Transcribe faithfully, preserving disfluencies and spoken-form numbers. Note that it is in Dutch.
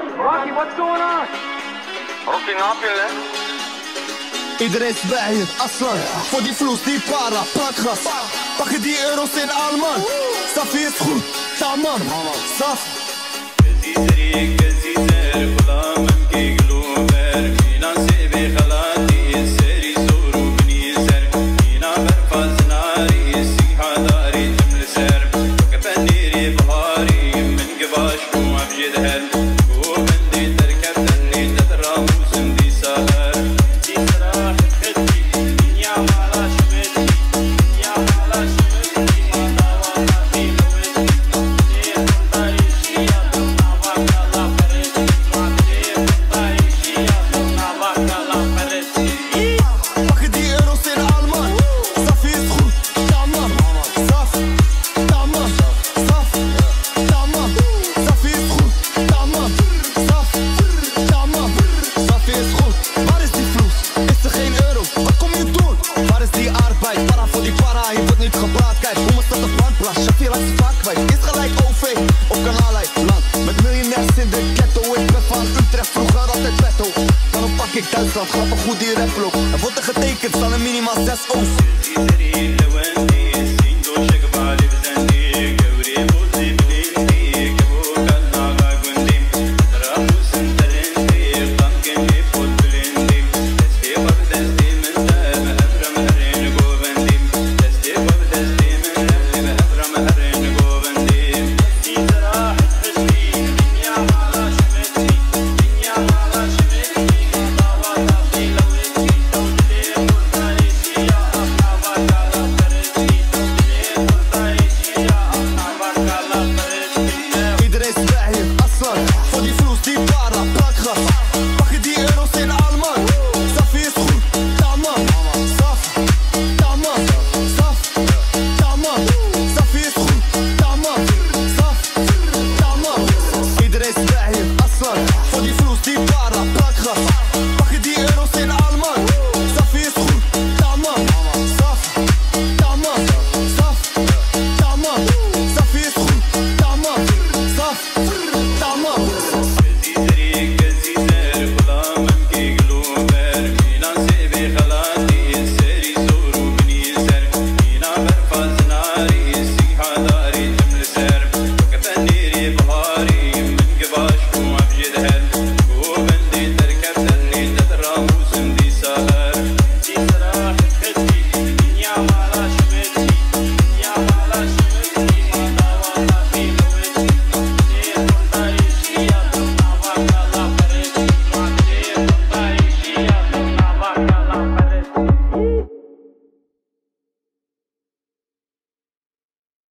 Rocky, what's going on? Rocky, napje, iedereen is bij je, Aslan. Voor die vloes, die para, plakgas. Pak je die euro's in Alman. Safi is goed, tamam. Saf. Grappig goed die rapvlog. Er wordt er getekend, staan er minimaal zes O's. Wow.